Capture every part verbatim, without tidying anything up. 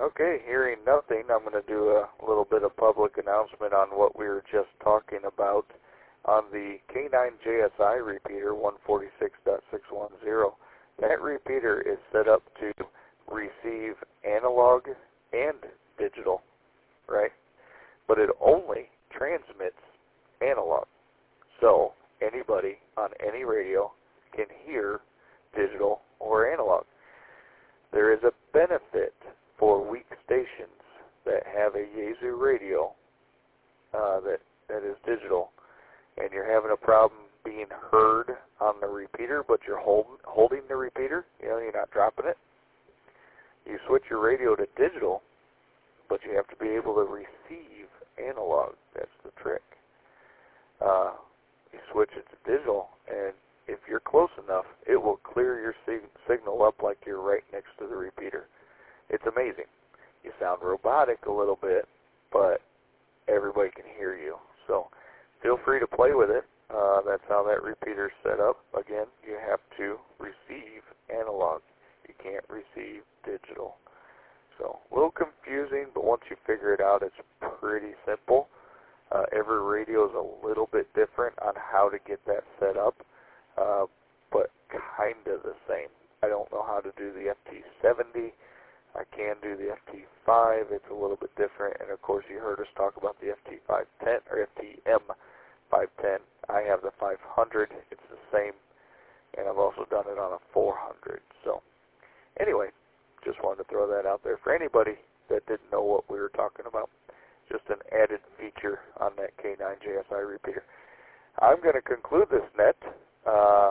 Okay, hearing nothing, I'm going to do a little bit of public announcement on what we were just talking about on the K nine J S I repeater one forty-six point six one zero. That repeater is set up to receive analog and digital, right? But it only transmits analog. So anybody on any radio can hear digital or analog. There is a benefit for weak stations that have a Yaesu radio uh, that, that is digital, and you're having a problem being heard on the repeater, but you're hold, holding the repeater, you know, you're not dropping it. You switch your radio to digital, but you have to be able to receive analog. That's the trick. Uh, you switch it to digital, and if you're close enough, it will clear your sig- signal up like you're right next to the repeater. It's amazing. You sound robotic a little bit, but everybody can hear you. So feel free to play with it. Uh, that's how that repeater is set up. Again, you have to receive analog. You can't receive digital. So a little confusing, but once you figure it out, it's pretty simple. Uh, every radio is a little bit different on how to get that set up, uh, but kind of the same. I don't know how to do the F T seventy. I can do the F T five. It's a little bit different. And, of course, you heard us talk about the F T five ten or F T M five ten. I have the five hundred. It's the same. And I've also done it on a four hundred. So, anyway, just wanted to throw that out there for anybody that didn't know what we were talking about. Just an added feature on that K nine J S I repeater. I'm going to conclude this net. Uh,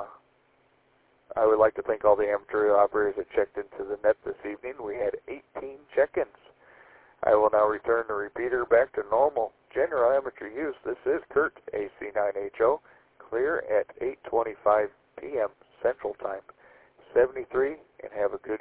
I would like to thank all the amateur operators that checked into the net this evening. We had eighteen check-ins. I will now return the repeater back to normal general amateur use. This is Kurt, A C nine H O, clear at eight twenty-five p m Central Time. seventy-three, and have a good